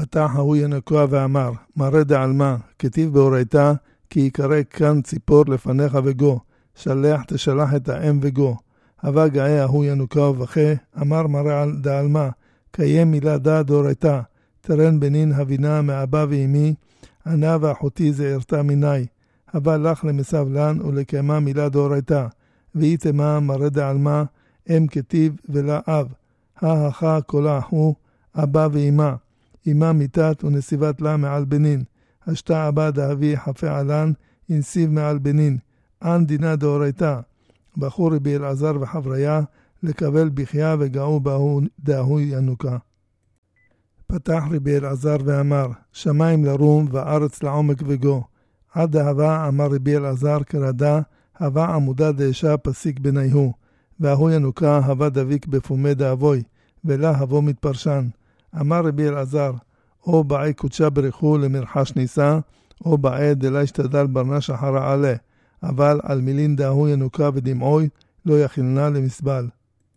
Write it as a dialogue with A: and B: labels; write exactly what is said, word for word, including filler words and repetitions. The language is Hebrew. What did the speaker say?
A: פתח ההוא ינקוע ואמר, מראה דעלמא, כתיב בהורייתא, כי יקרא כאן ציפור לפניך וגו, שלח תשלח את האם וגו. הווה גאה ההוא ינוקע ובכה, אמר מראה דעלמא, קיים מילה דה דהורייתא, תרן בנין הבינה מאבא ואמי, ענה ואחותי זערתה מיני, הווה לך למסבלן ולקיימה מילה דהורייתא, ואיתמה מראה דעלמא, אם כתיב ולה אב, ההכה קולה הוא, אבא ואמא, אמא מיתת ונסיבת לה מעל בנין, השתה אבא דאבי חפה עלן, הנסיב מעל בנין, אנ דינה דהורייתא, בחור רבי אלעזר וחבריה, לקבל בחייה וגאו בהו דאהו ינוקה. פתח רבי אלעזר ואמר, שמיים לרום וארץ לעומק וגו, עד דהבה אמר רבי אלעזר כרדה, הווה עמודה דאשה פסיק בניהו, והוא ינוקה הווה דביק בפומי דאבוי, ולה הבו מתפרשן. אמר רבי אלעזר, או באי קודשה ברכו למרחש ניסה, או באי דלה השתדל ברנש אחרה עלה, אבל על מילין דאהו ינוקה ודמעוי, לא יכילנה למסבל.